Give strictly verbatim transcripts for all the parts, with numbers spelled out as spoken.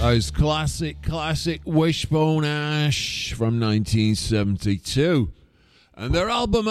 was classic, classic Wishbone Ash from nineteen seventy-two. And their album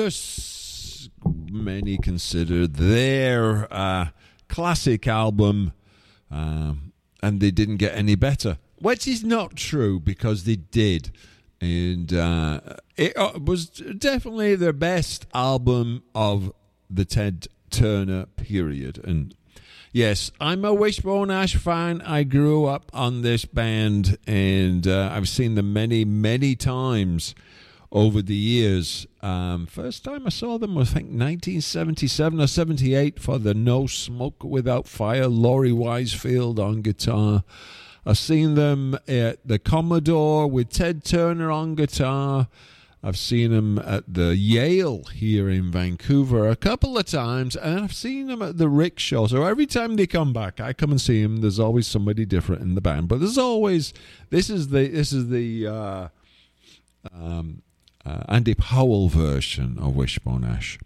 Argus, many considered their uh, classic album, um, and they didn't get any better. Which is not true, because they did. And uh, it was definitely their best album of the Ted Turner period. And yes, I'm a Wishbone Ash fan. I grew up on this band, and uh, I've seen them many, many times over the years. Um, first time I saw them was, I think, nineteen seventy-seven or seventy-eight for the No Smoke Without Fire, Laurie Wisefield on guitar. I've seen them at the Commodore with Ted Turner on guitar. I've seen them at the Yale here in Vancouver a couple of times, and I've seen them at the Rickshaw. So every time they come back, I come and see them. There's always somebody different in the band, but there's always this is the this is the uh, um, uh, Andy Powell version of Wishbone Ash.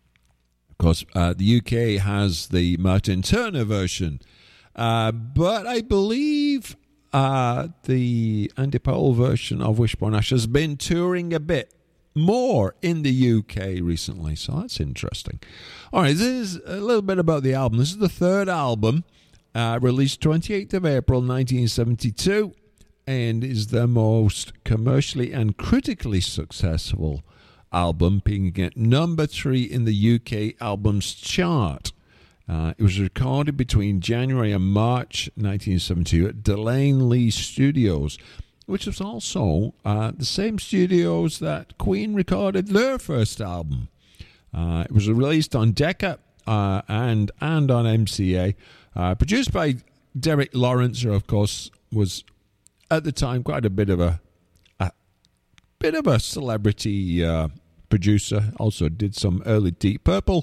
Of course, uh, the U K has the Martin Turner version. Uh, but I believe uh, the Andy Powell version of Wishbone Ash has been touring a bit more in the U K recently, so that's interesting. All right, this is a little bit about the album. This is the third album, uh, released twenty-eighth of April nineteen seventy-two, and is the most commercially and critically successful album, being at number three in the U K albums chart. Uh, it was recorded between January and March nineteen seventy-two at Delane Lee Studios, which was also uh, the same studios that Queen recorded their first album. Uh, it was released on Decca uh, and and on M C A. Uh, produced by Derek Lawrence, who, of course, was at the time quite a bit of a, a bit of a celebrity uh, producer. Also did some early Deep Purple.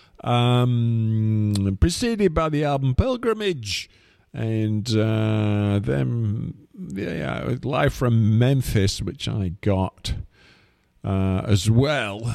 Um, preceded by the album Pilgrimage, and uh, then yeah, Live from Memphis, which I got uh, as well.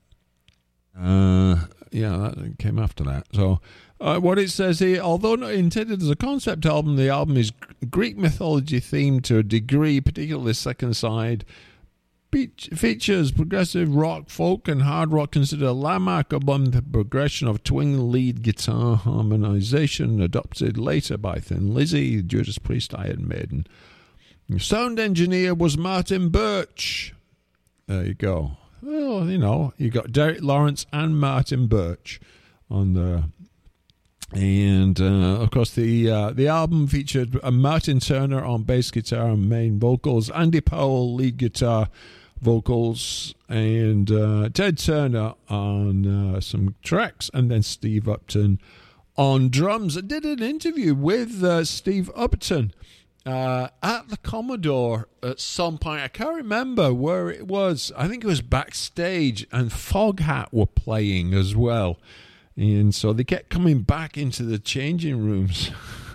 Uh, yeah, that came after that. So, uh, what it says here, although not intended as a concept album, the album is Greek mythology themed to a degree, particularly the second side. Features progressive rock, folk, and hard rock, considered a landmark among the progression of twin lead guitar harmonization adopted later by Thin Lizzy, Judas Priest, Iron Maiden. The sound engineer was Martin Birch. There you go. Well, you know, you got Derek Lawrence and Martin Birch on the. And uh, of course, the uh, the album featured uh, Martin Turner on bass guitar and main vocals, Andy Powell lead guitar, vocals, and uh, Ted Turner on uh, some tracks, and then Steve Upton on drums. I did an interview with uh, Steve Upton uh, at the Commodore at some point. I can't remember where it was. I think it was backstage, and Foghat were playing as well. And so they kept coming back into the changing rooms,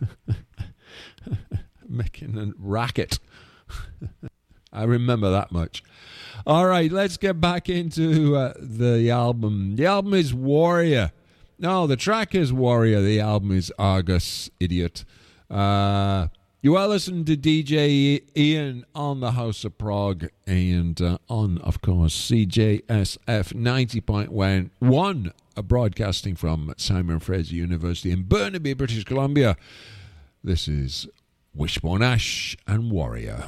making a racket. I remember that much. All right, let's get back into uh, the album. The album is Warrior. No, the track is Warrior. The album is Argus, idiot. Uh, you are listening to D J Ian on the House of Prog, and uh, on, of course, C J S F ninety point one, uh, broadcasting from Simon Fraser University in Burnaby, British Columbia. This is Wishbone Ash and Warrior.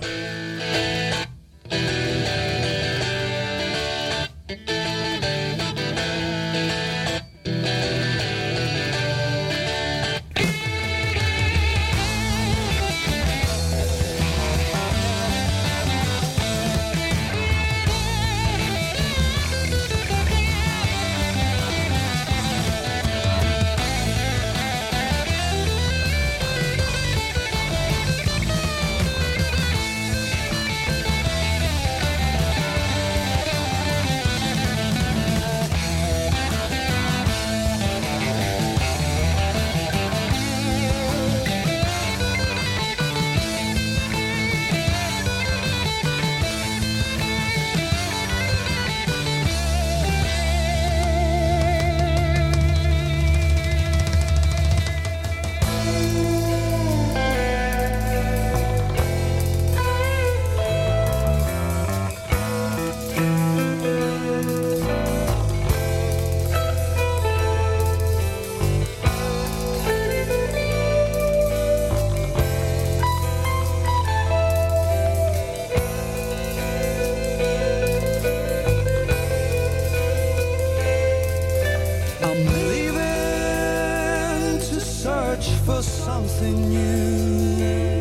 something new,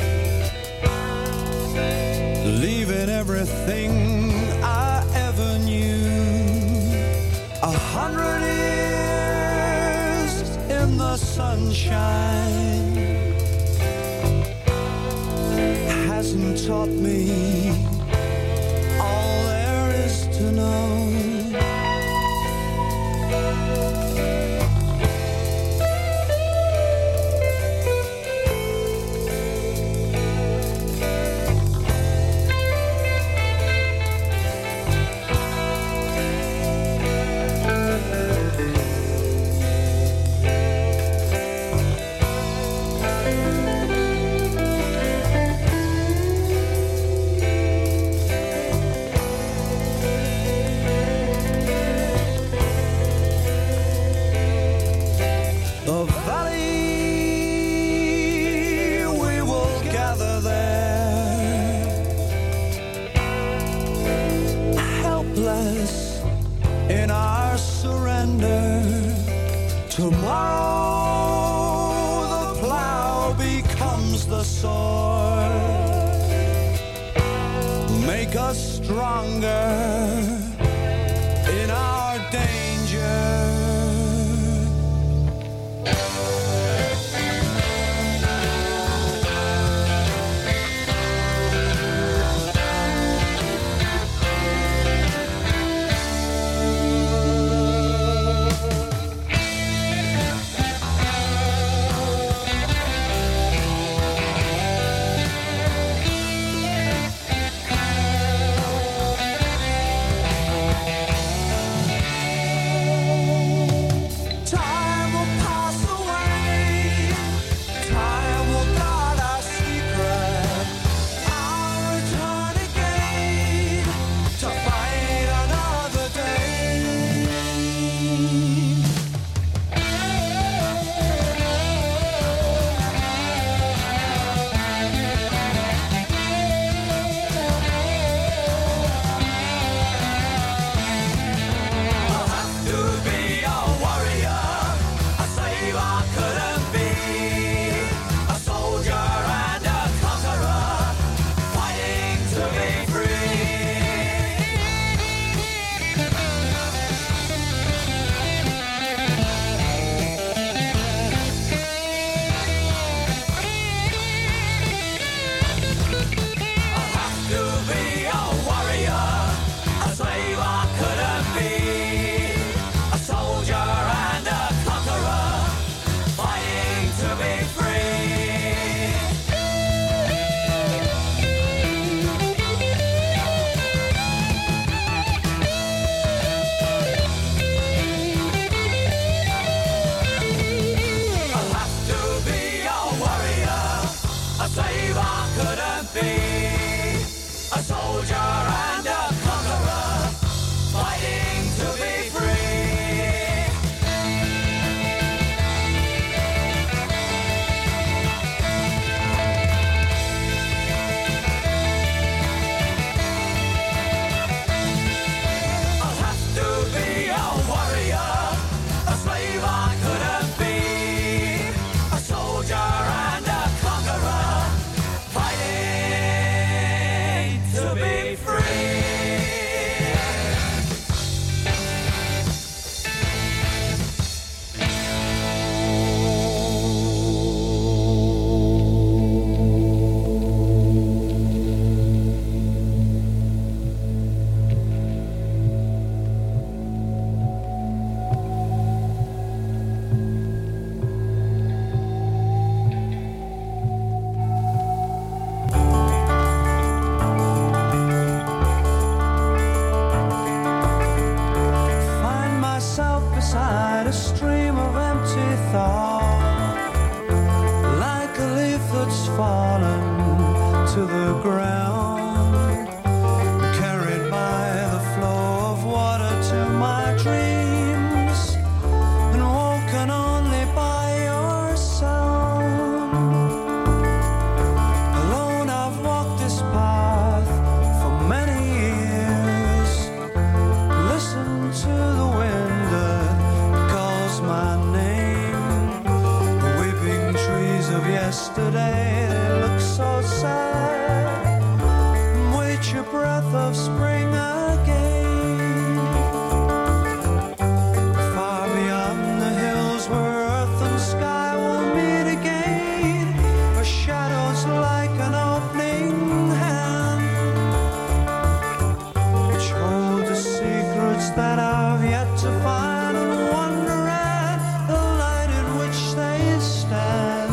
leaving everything I ever knew. A hundred years in the sunshine hasn't taught me all there is to know. In our surrender, tomorrow the plow becomes the sword. Make us stronger in our danger. Be free. spring again. Far beyond the hills where earth and sky will meet again, where shadows like an opening hand, which hold the secrets that I've yet to find, and wonder at the light in which they stand.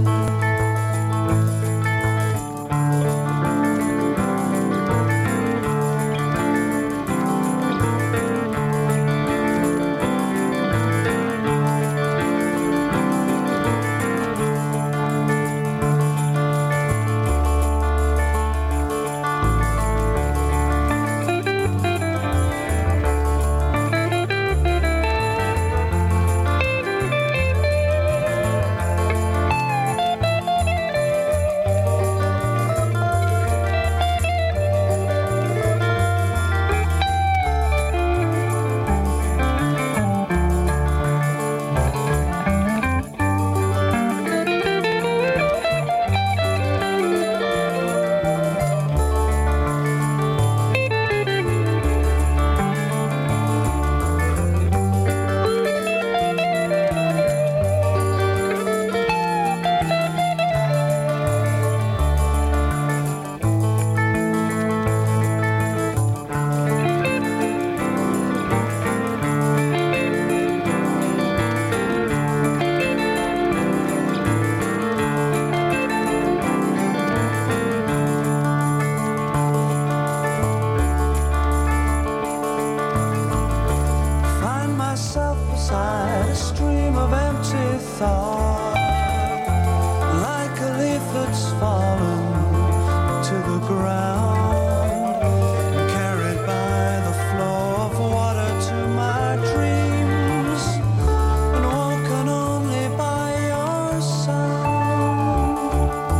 Find myself beside a stream of empty thought, like a leaf that's fallen to the ground, carried by the flow of water to my dreams, and woken only by your sound.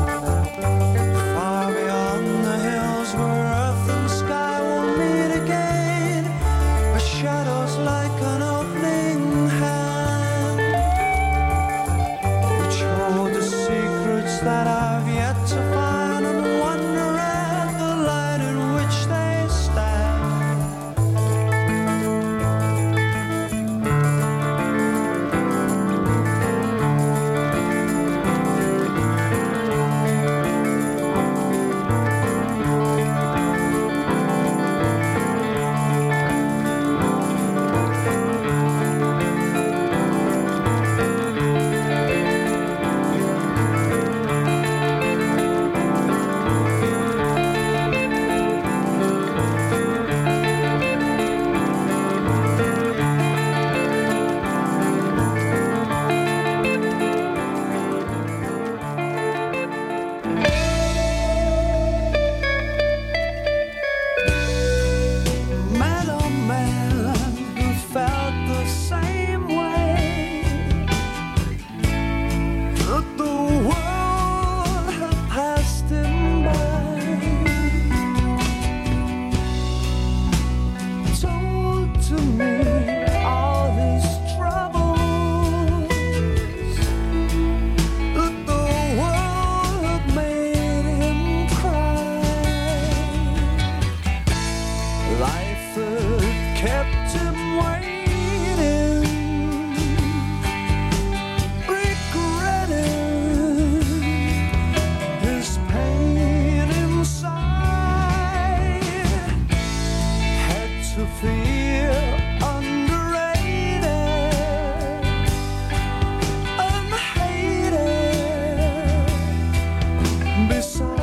Far beyond the hills where earth and sky will meet again, where shadows like an opening hand, which hold the secrets that I've yet to find, and wonder at the light in which they stand. Met a man who felt the same way, that the world had passed him by, told to me all his troubles, that the world had made him cry. Life had kept him waiting, regretting his pain inside, had to feel underrated and hated besides.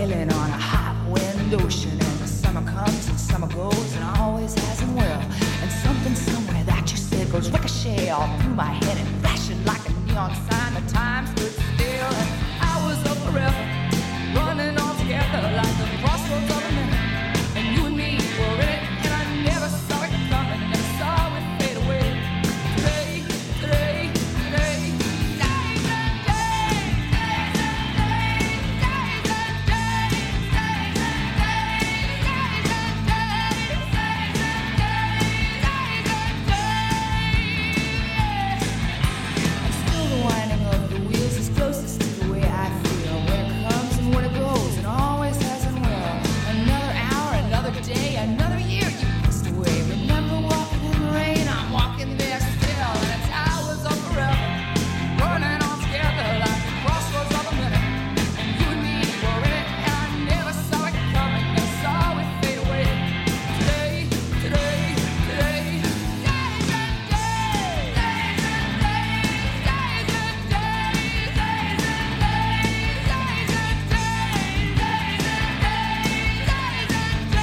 sailing on a hot wind ocean, and the summer comes and summer goes and always has and will. And something somewhere that you said goes ricochet all through my head and flashing like a neon sign. The time stood still and I was up forever, running all together like the crossroads of a minute. And you and me were in it, and I never saw it coming, and never saw it fade away. Today, today, today, days and days, days and days, days and days, days and days, days and days, days and days, days and days. And still the winding of the wheels is closest to the way I feel. When it comes and when it goes, and always has and will. Another hour, another day, another year you passed away. Remember walking in the rain, I'm walking there still. And it's hours of forever, running all together like the crossroads of a minute. And you and me were in it, and I never saw it coming, never saw it fade away. Today, today, today, days and days, days and days, days and days, days and days, days and days, days and days, days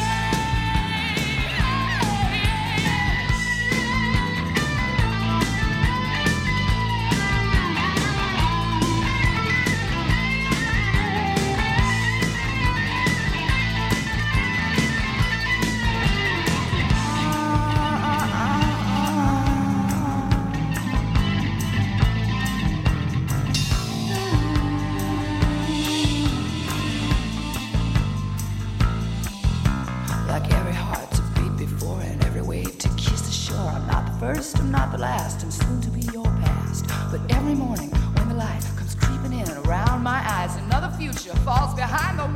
Like every heart to beat before and every wave to kiss the shore. I'm not the first, I'm not the last, and soon to be your past. But every morning when the light comes creeping in around my eyes, another future falls behind the